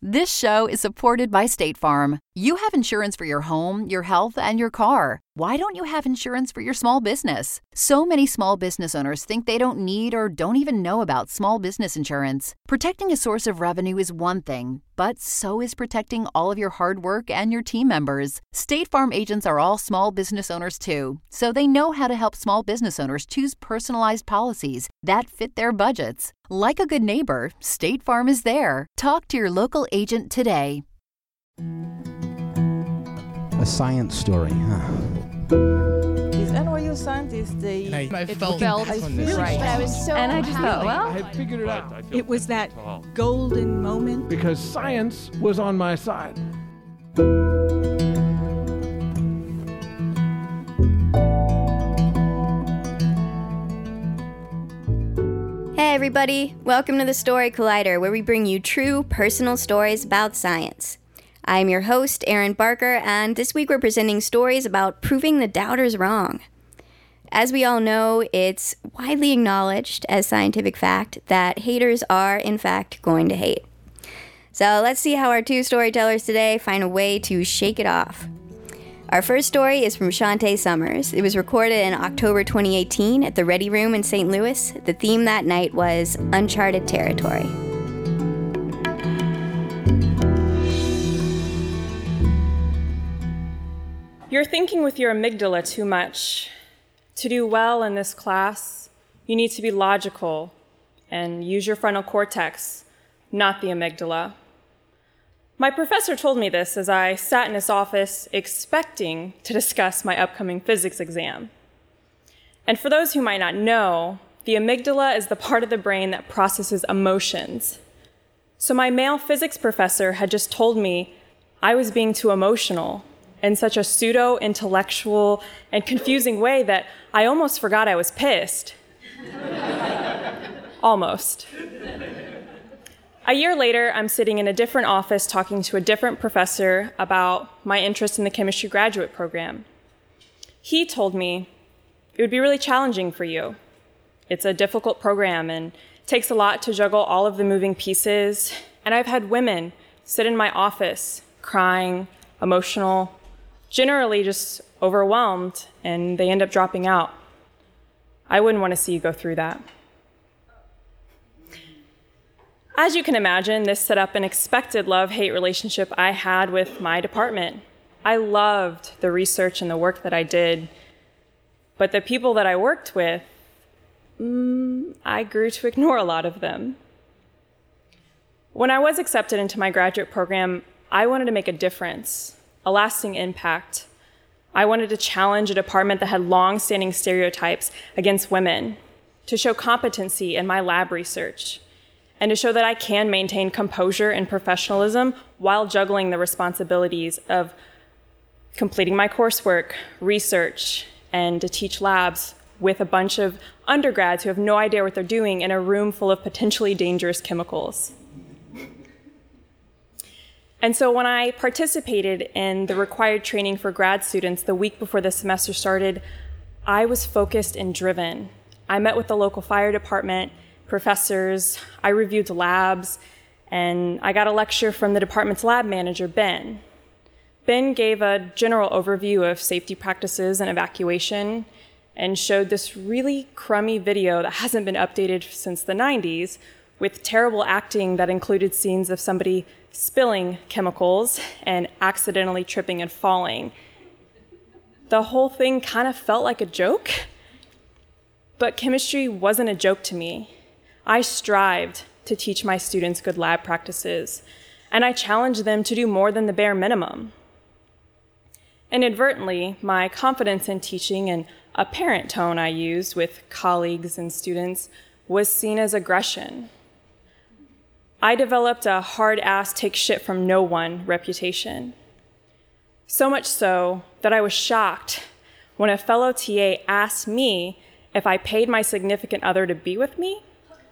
This show is supported by State Farm. You have insurance for your home, your health, and your car. Why don't you have insurance for your small business? So many small business owners think they don't need or don't even know about small business insurance. Protecting a source of revenue is one thing, but so is protecting all of your hard work and your team members. State Farm agents are all small business owners too, so they know how to help small business owners choose personalized policies that fit their budgets. Like a good neighbor, State Farm is there. Talk to your local agent today. A science story, huh? These NYU scientists, I felt right. But I was so And I just thought, well, I had figured it out. it was that golden moment. Because science was on my side. Hey everybody, welcome to the Story Collider, where we bring you true personal stories about science. I'm your host, Erin Barker, and this week we're presenting stories about proving the doubters wrong. As we all know, it's widely acknowledged as scientific fact that haters are, in fact, going to hate. So let's see how our two storytellers today find a way to shake it off. Our first story is from Shantae Summers. It was recorded in October 2018 at the Ready Room in St. Louis. The theme that night was Uncharted Territory. You're thinking with your amygdala too much. To do well in this class, you need to be logical and use your frontal cortex, not the amygdala. My professor told me this as I sat in his office expecting to discuss my upcoming physics exam. And for those who might not know, the amygdala is the part of the brain that processes emotions. So my male physics professor had just told me I was being too emotional in such a pseudo-intellectual and confusing way that I almost forgot I was pissed. Almost. A year later, I'm sitting in a different office talking to a different professor about my interest in the chemistry graduate program. He told me, it would be really challenging for you. It's a difficult program and takes a lot to juggle all of the moving pieces. And I've had women sit in my office crying, emotional, generally just overwhelmed, and they end up dropping out. I wouldn't want to see you go through that. As you can imagine, this set up an expected love-hate relationship I had with my department. I loved the research and the work that I did, but the people that I worked with, I grew to ignore a lot of them. When I was accepted into my graduate program, I wanted to make a difference, a lasting impact. I wanted to challenge a department that had long-standing stereotypes against women, to show competency in my lab research, and to show that I can maintain composure and professionalism while juggling the responsibilities of completing my coursework, research, and to teach labs with a bunch of undergrads who have no idea what they're doing in a room full of potentially dangerous chemicals. And so when I participated in the required training for grad students the week before the semester started, I was focused and driven. I met with the local fire department, professors, I reviewed labs, and I got a lecture from the department's lab manager, Ben. Ben gave a general overview of safety practices and evacuation and showed this really crummy video that hasn't been updated since the 90s with terrible acting that included scenes of somebody spilling chemicals and accidentally tripping and falling. The whole thing kind of felt like a joke, but chemistry wasn't a joke to me. I strived to teach my students good lab practices, and I challenged them to do more than the bare minimum. Inadvertently, my confidence in teaching and apparent tone I used with colleagues and students was seen as aggression. I developed a hard-ass take shit from no one reputation. So much so that I was shocked when a fellow TA asked me if I paid my significant other to be with me.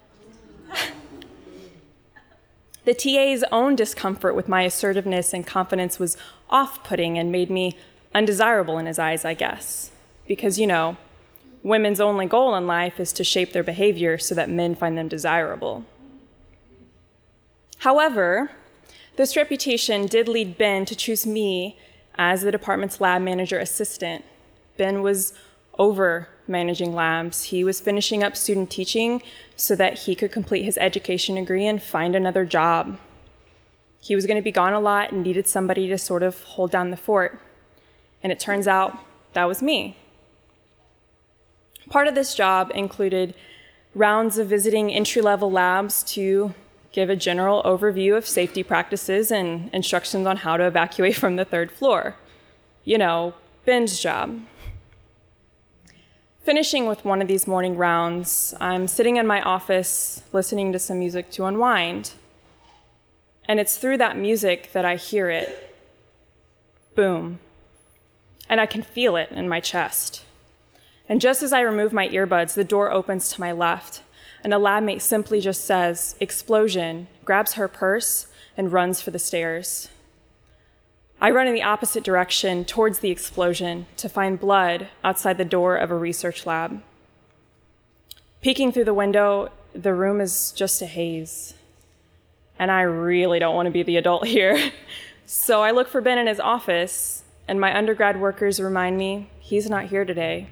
The TA's own discomfort with my assertiveness and confidence was off-putting and made me undesirable in his eyes, I guess. Because, you know, women's only goal in life is to shape their behavior so that men find them desirable. However, This reputation did lead Ben to choose me as the department's lab manager assistant. Ben was over managing labs. He was finishing up student teaching so that he could complete his education degree and find another job. He was going to be gone a lot and needed somebody to sort of hold down the fort. And it turns out that was me. Part of this job included rounds of visiting entry-level labs to give a general overview of safety practices and instructions on how to evacuate from the third floor. You know, Ben's job. Finishing with one of these morning rounds, I'm sitting in my office listening to some music to unwind. And it's through that music that I hear it. Boom. And I can feel it in my chest. And just as I remove my earbuds, the door opens to my left, and a lab mate simply just says, "Explosion," grabs her purse, and runs for the stairs. I run in the opposite direction towards the explosion to find blood outside the door of a research lab. Peeking through the window, the room is just a haze. And I really don't want to be the adult here. So I look for Ben in his office, and my undergrad workers remind me he's not here today.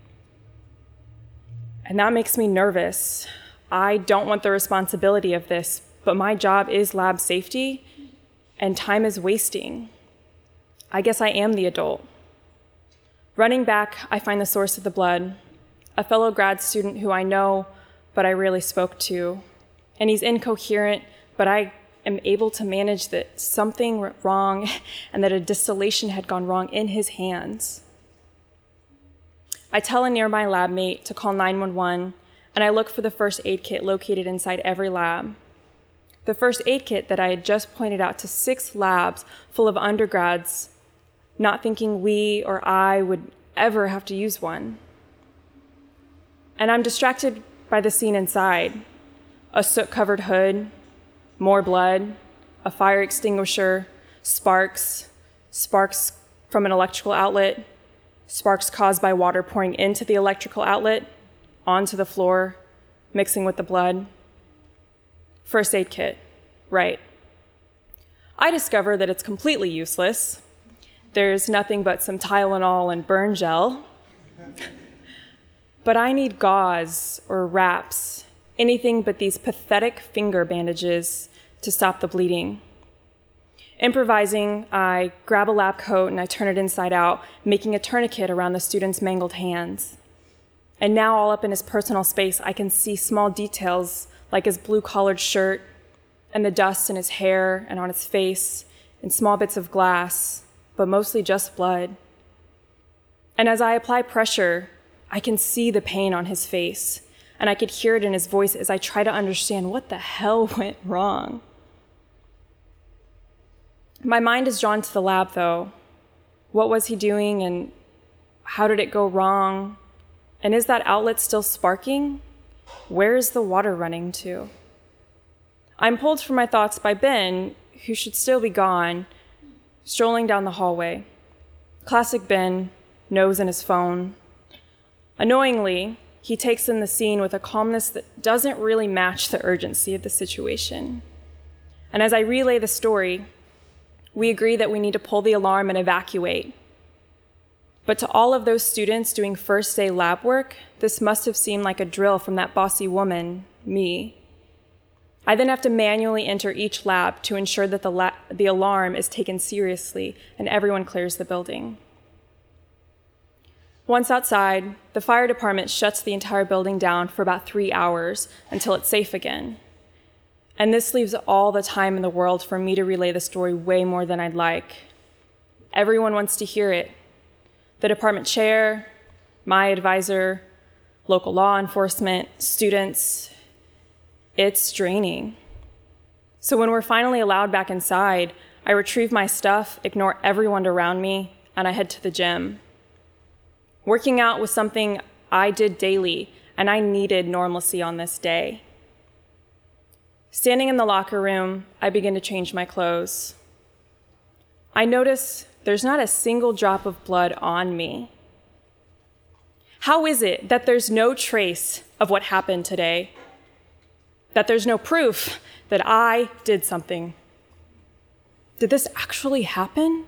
And that makes me nervous. I don't want the responsibility of this, but my job is lab safety, and time is wasting. I guess I am the adult. Running back, I find the source of the blood, a fellow grad student who I know, but I rarely spoke to. And he's incoherent, but I am able to manage that something went wrong and that a distillation had gone wrong in his hands. I tell a nearby lab mate to call 911, and I look for the first aid kit located inside every lab. The first aid kit that I had just pointed out to 6 labs full of undergrads, not thinking we or I would ever have to use one. And I'm distracted by the scene inside. A soot-covered hood, more blood, a fire extinguisher, sparks from an electrical outlet, sparks caused by water pouring into the electrical outlet, onto the floor, mixing with the blood. First aid kit, right. I discover that it's completely useless. There's nothing but some Tylenol and burn gel. But I need gauze or wraps, anything but these pathetic finger bandages to stop the bleeding. Improvising, I grab a lab coat and I turn it inside out, making a tourniquet around the student's mangled hands. And now all up in his personal space, I can see small details like his blue-collared shirt and the dust in his hair and on his face and small bits of glass, but mostly just blood. And as I apply pressure, I can see the pain on his face, and I could hear it in his voice as I try to understand what the hell went wrong. My mind is drawn to the lab, though. What was he doing, and how did it go wrong? And is that outlet still sparking? Where is the water running to? I'm pulled from my thoughts by Ben, who should still be gone, strolling down the hallway. Classic Ben, nose in his phone. Annoyingly, he takes in the scene with a calmness that doesn't really match the urgency of the situation. And as I relay the story, we agree that we need to pull the alarm and evacuate. But to all of those students doing first day lab work, this must have seemed like a drill from that bossy woman, me. I then have to manually enter each lab to ensure that the alarm is taken seriously and everyone clears the building. Once outside, the fire department shuts the entire building down for about 3 hours until it's safe again. And this leaves all the time in the world for me to relay the story way more than I'd like. Everyone wants to hear it. The department chair, my advisor, local law enforcement, students. It's draining. So when we're finally allowed back inside, I retrieve my stuff, ignore everyone around me, and I head to the gym. Working out was something I did daily, and I needed normalcy on this day. Standing in the locker room, I begin to change my clothes. I notice there's not a single drop of blood on me. How is it that there's no trace of what happened today? That there's no proof that I did something? did this actually happen?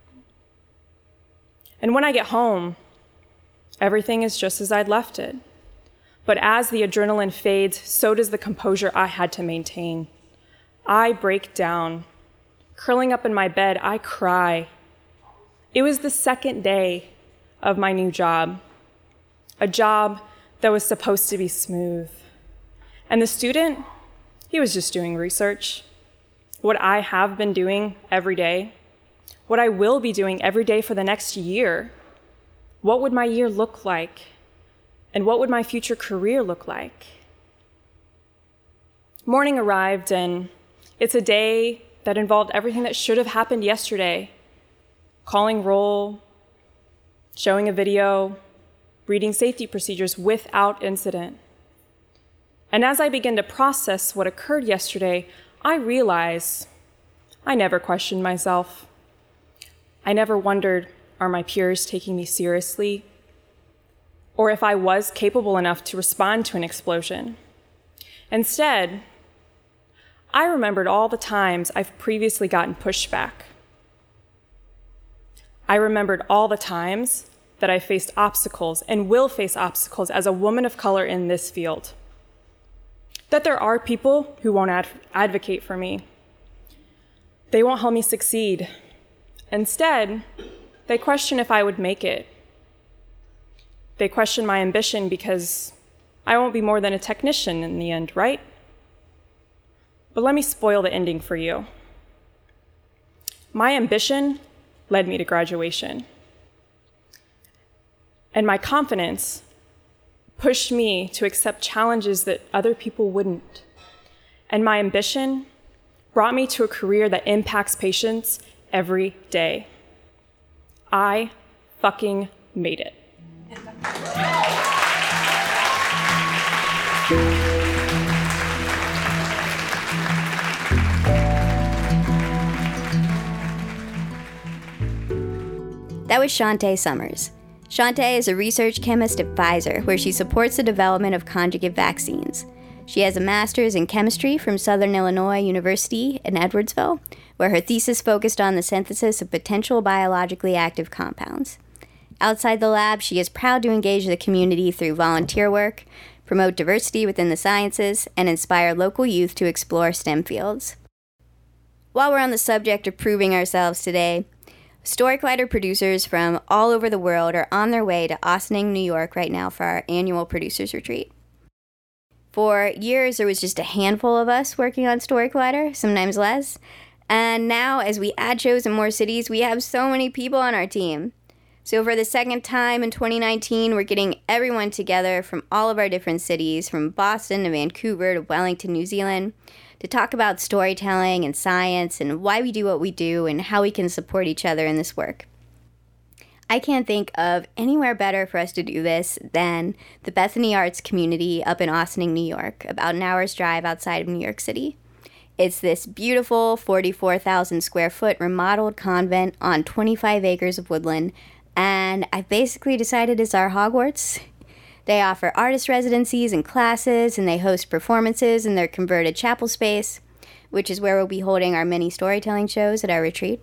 And when I get home, everything is just as I'd left it. But as the adrenaline fades, so does the composure I had to maintain. I break down. Curling up in my bed, I cry. It was the second day of my new job, a job that was supposed to be smooth. And the student, he was just doing research. What I have been doing every day, what I will be doing every day for the next year. What would my year look like? And what would my future career look like? Morning arrived, and it's a day that involved everything that should have happened yesterday. Calling roll, showing a video, reading safety procedures without incident. And as I begin to process what occurred yesterday, I realize I never questioned myself. I never wondered, are my peers taking me seriously? Or if I was capable enough to respond to an explosion. Instead, I remembered all the times I've previously gotten pushback. I remembered all the times that I faced obstacles and will face obstacles as a woman of color in this field. That there are people who won't advocate for me. They won't help me succeed. Instead, they question if I would make it. They question my ambition because I won't be more than a technician in the end, right? But let me spoil the ending for you. My ambition led me to graduation. And my confidence pushed me to accept challenges that other people wouldn't. And my ambition brought me to a career that impacts patients every day. I fucking made it. That was Shantae Summers. Shantae is a research chemist at Pfizer, where she supports the development of conjugate vaccines. She has a master's in chemistry from Southern Illinois University in Edwardsville, where her thesis focused on the synthesis of potential biologically active compounds. Outside the lab, she is proud to engage the community through volunteer work, promote diversity within the sciences, and inspire local youth to explore STEM fields. While we're on the subject of proving ourselves today, Story Collider producers from all over the world are on their way to Ossining, New York right now for our annual producers retreat. For years, there was just a handful of us working on Story Collider, sometimes less. And now, as we add shows in more cities, we have so many people on our team. So for the second time in 2019, we're getting everyone together from all of our different cities, from Boston to Vancouver to Wellington, New Zealand, to talk about storytelling and science and why we do what we do and how we can support each other in this work. I can't think of anywhere better for us to do this than the Bethany Arts community up in Ossining, New York, about an hour's drive outside of New York City. It's this beautiful 44,000 square foot remodeled convent on 25 acres of woodland, and I've basically decided it's our Hogwarts. They offer artist residencies and classes, and they host performances in their converted chapel space, which is where we'll be holding our mini storytelling shows at our retreat.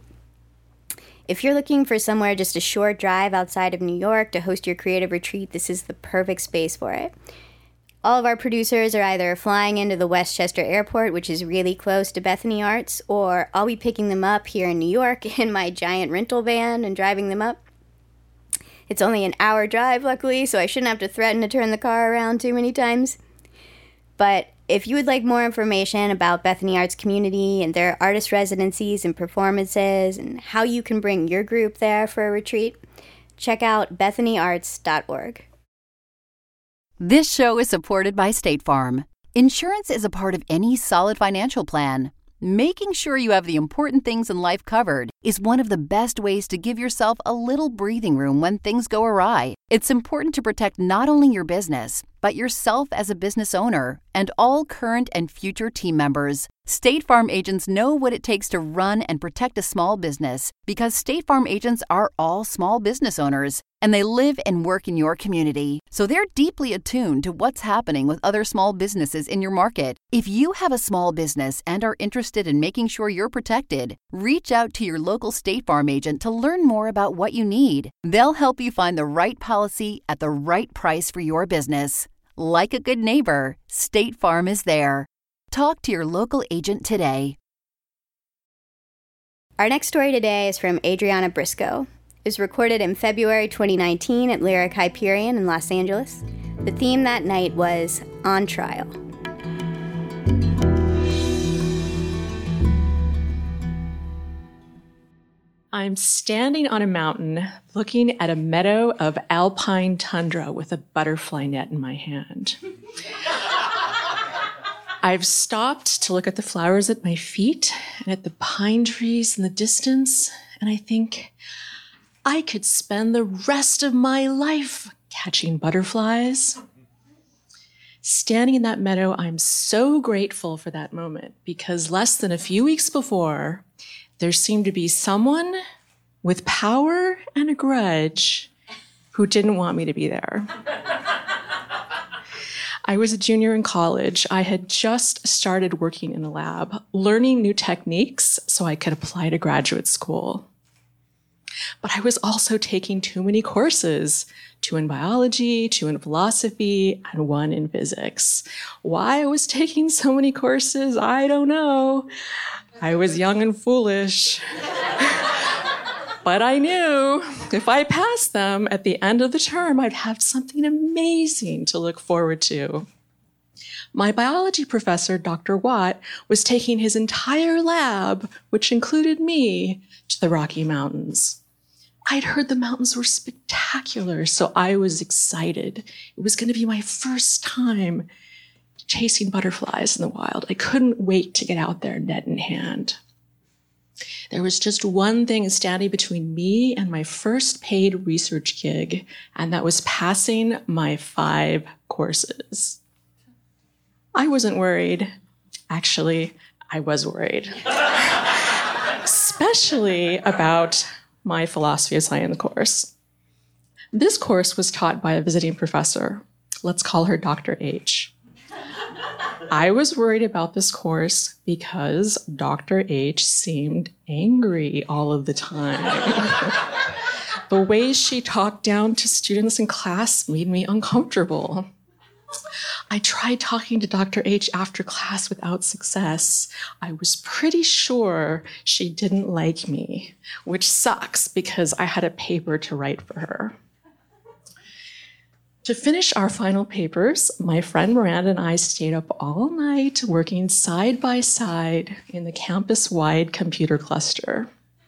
If you're looking for somewhere just a short drive outside of New York to host your creative retreat, this is the perfect space for it. All of our producers are either flying into the Westchester Airport, which is really close to Bethany Arts, or I'll be picking them up here in New York in my giant rental van and driving them up. It's only an hour drive, luckily, so I shouldn't have to threaten to turn the car around too many times. But if you would like more information about Bethany Arts Community and their artist residencies and performances and how you can bring your group there for a retreat, check out bethanyarts.org. This show is supported by State Farm. Insurance is a part of any solid financial plan. Making sure you have the important things in life covered is one of the best ways to give yourself a little breathing room when things go awry. It's important to protect not only your business, but yourself as a business owner and all current and future team members. State Farm agents know what it takes to run and protect a small business because State Farm agents are all small business owners and they live and work in your community. So they're deeply attuned to what's happening with other small businesses in your market. If you have a small business and are interested in making sure you're protected, reach out to your local State Farm agent to learn more about what you need. They'll help you find the right policy at the right price for your business. Like a good neighbor, State Farm is there. Talk to your local agent today. Our next story today is from Adriana Briscoe. It was recorded in February 2019 at Lyric Hyperion in Los Angeles. The theme that night was On Trial. I'm standing on a mountain looking at a meadow of alpine tundra with a butterfly net in my hand. I've stopped to look at the flowers at my feet and at the pine trees in the distance, and I think I could spend the rest of my life catching butterflies. Standing in that meadow, I'm so grateful for that moment because less than a few weeks before, there seemed to be someone with power and a grudge who didn't want me to be there. I was a junior in college. I had just started working in a lab, learning new techniques so I could apply to graduate school. But I was also taking too many courses, 2 in biology, 2 in philosophy, and 1 in physics. Why I was taking so many courses, I don't know. I was young and foolish. But I knew if I passed them at the end of the term, I'd have something amazing to look forward to. My biology professor, Dr. Watt, was taking his entire lab, which included me, to the Rocky Mountains. I'd heard the mountains were spectacular, so I was excited. It was going to be my first time chasing butterflies in the wild. I couldn't wait to get out there, net in hand. There was just one thing standing between me and my first paid research gig, and that was passing my 5 courses. I wasn't worried. Actually, I was worried. Especially about my philosophy of science course. This course was taught by a visiting professor. Let's call her Dr. H. I was worried about this course because Dr. H seemed angry all of the time. The way she talked down to students in class made me uncomfortable. I tried talking to Dr. H after class without success. I was pretty sure she didn't like me, which sucks because I had a paper to write for her. To finish our final papers, my friend Miranda and I stayed up all night working side by side in the campus-wide computer cluster.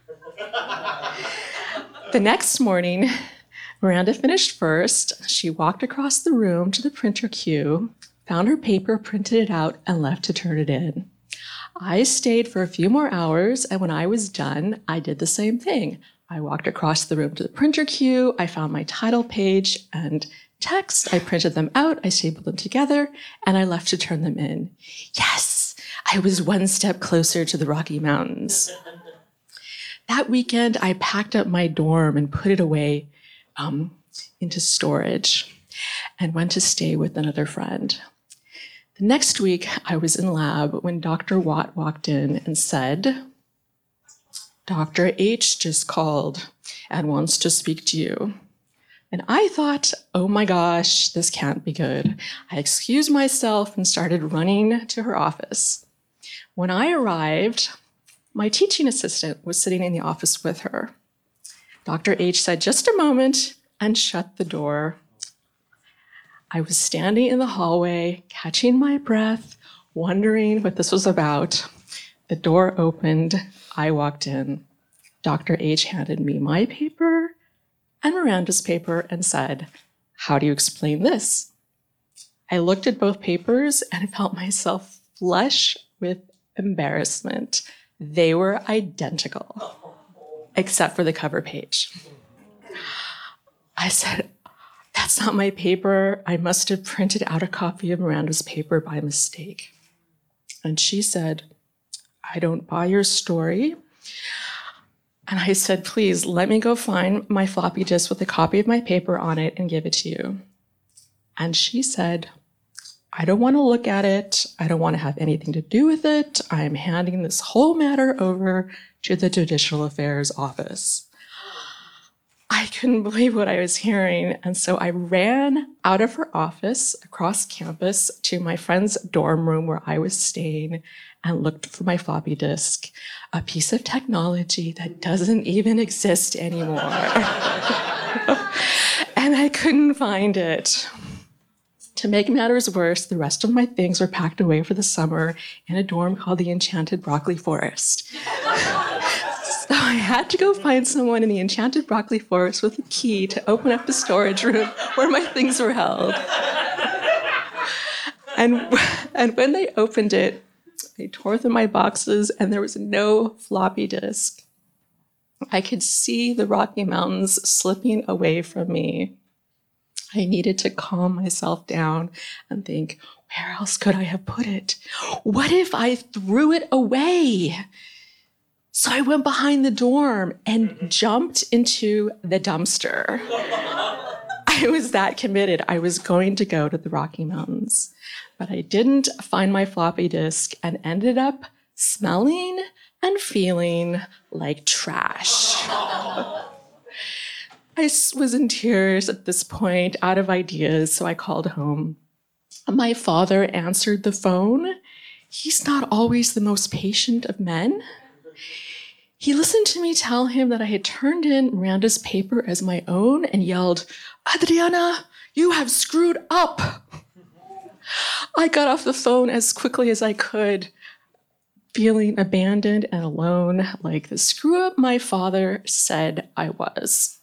The next morning, Miranda finished first. She walked across the room to the printer queue, found her paper, printed it out, and left to turn it in. I stayed for a few more hours, and when I was done, I did the same thing. I walked across the room to the printer queue, I found my title page and text, I printed them out, I stapled them together, and I left to turn them in. Yes, I was one step closer to the Rocky Mountains. That weekend, I packed up my dorm and put it away into storage and went to stay with another friend. The next week, I was in lab when Dr. Watt walked in and said, "Dr. H just called and wants to speak to you." And I thought, oh my gosh, this can't be good. I excused myself and started running to her office. When I arrived, my teaching assistant was sitting in the office with her. Dr. H said, "Just a moment," and shut the door. I was standing in the hallway, catching my breath, wondering what this was about. The door opened. I walked in. Dr. H handed me my paper and Miranda's paper and said, "How do you explain this?" I looked at both papers and felt myself flush with embarrassment. They were identical, except for the cover page. I said, "That's That's not my paper. I must have printed out a copy of Miranda's paper by mistake. And she said, I don't buy your story. And I said, please, let me go find my floppy disk with a copy of my paper on it and give it to you. And she said, I don't want to look at it. I don't want to have anything to do with it. I am handing this whole matter over to the Judicial Affairs Office. I couldn't believe what I was hearing. And so I ran out of her office across campus to my friend's dorm room where I was staying and looked for my floppy disk, a piece of technology that doesn't even exist anymore. And I couldn't find it. To make matters worse, the rest of my things were packed away for the summer in a dorm called the Enchanted Broccoli Forest. So I had to go find someone in the Enchanted Broccoli Forest with a key to open up the storage room where my things were held. And when they opened it, they tore through my boxes and there was no floppy disk. I could see the Rocky Mountains slipping away from me. I needed to calm myself down and think, where else could I have put it? What if I threw it away? So I went behind the dorm and jumped into the dumpster. I was that committed. I was going to go to the Rocky Mountains. But I didn't find my floppy disk and ended up smelling and feeling like trash. I was in tears at this point, out of ideas, so I called home. My father answered the phone. He's not always the most patient of men. He listened to me tell him that I had turned in Miranda's paper as my own and yelled, Adriana, you have screwed up. I got off the phone as quickly as I could, feeling abandoned and alone, like the screw-up my father said I was.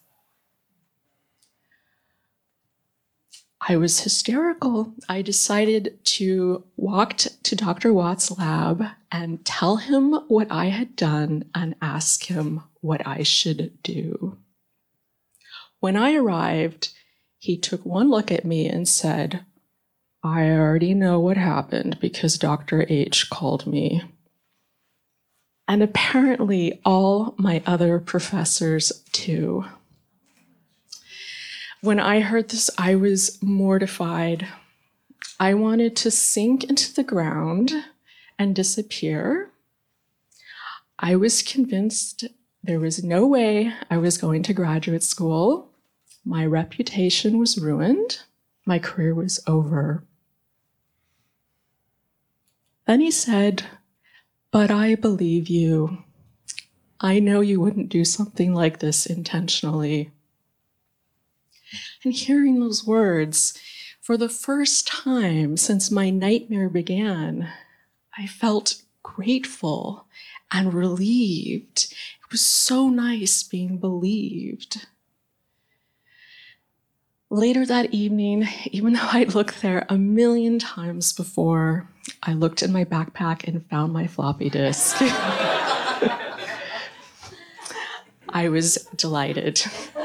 I was hysterical. I decided to walk to Dr. Watt's lab and tell him what I had done and ask him what I should do. When I arrived, he took one look at me and said, I already know what happened because Dr. H called me. And apparently all my other professors too. When I heard this, I was mortified. I wanted to sink into the ground and disappear. I was convinced there was no way I was going to graduate school. My reputation was ruined. My career was over. Then he said, but I believe you. I know you wouldn't do something like this intentionally. And hearing those words, for the first time since my nightmare began, I felt grateful and relieved. It was so nice being believed. Later that evening, even though I'd looked there 1,000,000 times before, I looked in my backpack and found my floppy disk. I was delighted.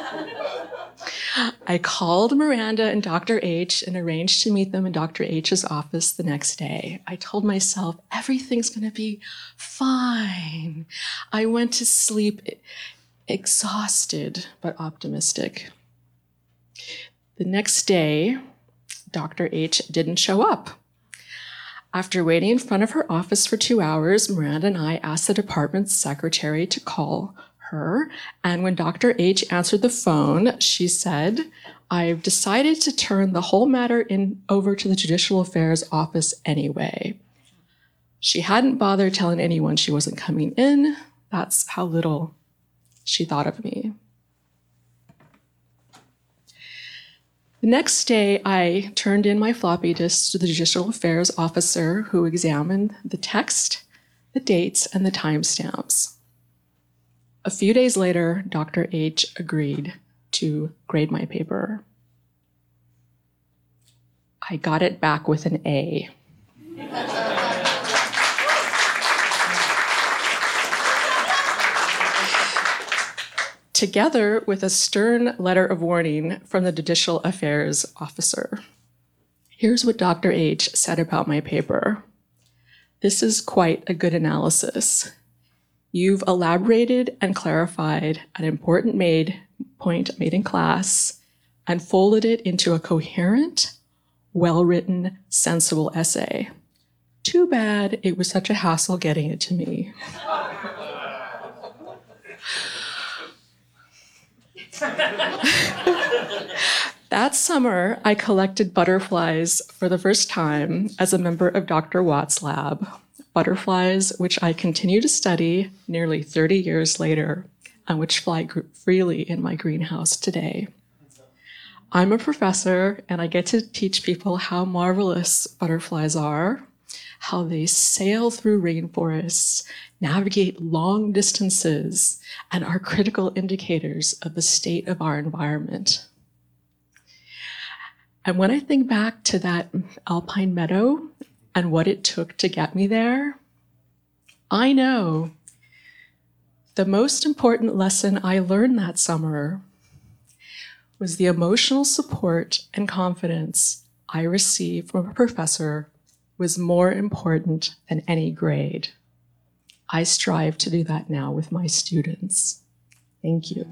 I called Miranda and Dr. H and arranged to meet them in Dr. H's office the next day. I told myself, everything's going to be fine. I went to sleep exhausted but optimistic. The next day, Dr. H didn't show up. After waiting in front of her office for 2 hours, Miranda and I asked the department's secretary to call her. And when Dr. H answered the phone, she said, I've decided to turn the whole matter over to the Judicial Affairs Office anyway. She hadn't bothered telling anyone she wasn't coming in. That's how little she thought of me. The next day, I turned in my floppy disk to the Judicial Affairs officer who examined the text, the dates, and the timestamps. A few days later, Dr. H agreed to grade my paper. I got it back with an A. together with a stern letter of warning from the Judicial Affairs officer. Here's what Dr. H said about my paper. This is quite a good analysis. You've elaborated and clarified an important point made in class and folded it into a coherent, well-written, sensible essay. Too bad it was such a hassle getting it to me. That summer, I collected butterflies for the first time as a member of Dr. Watt's lab. Butterflies which I continue to study nearly 30 years later and which fly freely in my greenhouse today. I'm a professor and I get to teach people how marvelous butterflies are, how they sail through rainforests, navigate long distances, and are critical indicators of the state of our environment. And when I think back to that alpine meadow and what it took to get me there, I know the most important lesson I learned that summer was the emotional support and confidence I received from a professor was more important than any grade. I strive to do that now with my students. Thank you.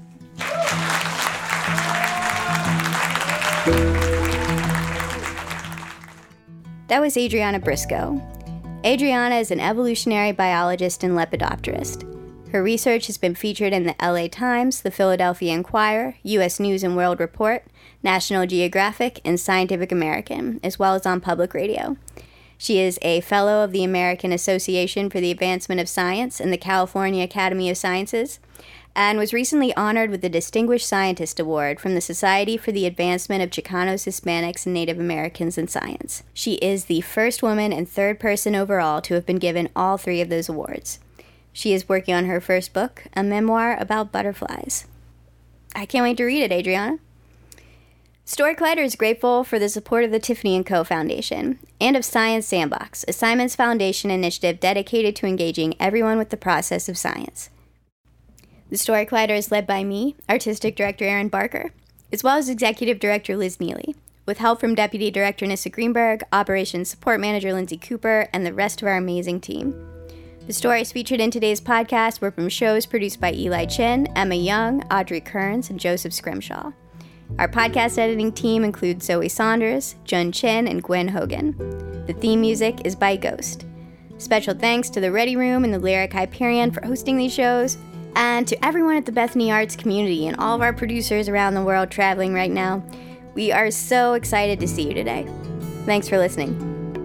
That was Adriana Briscoe. Adriana is an evolutionary biologist and lepidopterist. Her research has been featured in the LA Times, the Philadelphia Inquirer, U.S. News and World Report, National Geographic, and Scientific American, as well as on public radio. She is a Fellow of the American Association for the Advancement of Science and the California Academy of Sciences, and was recently honored with the Distinguished Scientist Award from the Society for the Advancement of Chicanos, Hispanics, and Native Americans in Science. She is the first woman and third person overall to have been given all three of those awards. She is working on her first book, a memoir about butterflies. I can't wait to read it, Adriana. Story Collider is grateful for the support of the Tiffany & Co. Foundation and of Science Sandbox, a Simons Foundation initiative dedicated to engaging everyone with the process of science. The Story Collider is led by me, Artistic Director Erin Barker, as well as Executive Director Liz Neely, with help from Deputy Director Nissa Greenberg, Operations Support Manager Lindsay Cooper, and the rest of our amazing team. The stories featured in today's podcast were from shows produced by Eli Chin, Emma Young, Audrey Kearns, and Joseph Scrimshaw. Our podcast editing team includes Zoe Saunders, Jun Chin, and Gwen Hogan. The theme music is by Ghost. Special thanks to the Ready Room and the Lyric Hyperion for hosting these shows, and to everyone at the Bethany Arts community and all of our producers around the world traveling right now. We are so excited to see you today. Thanks for listening.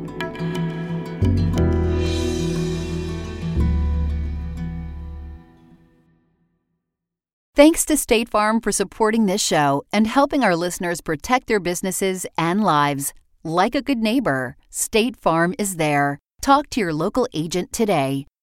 Thanks to State Farm for supporting this show and helping our listeners protect their businesses and lives. Like a good neighbor, State Farm is there. Talk to your local agent today.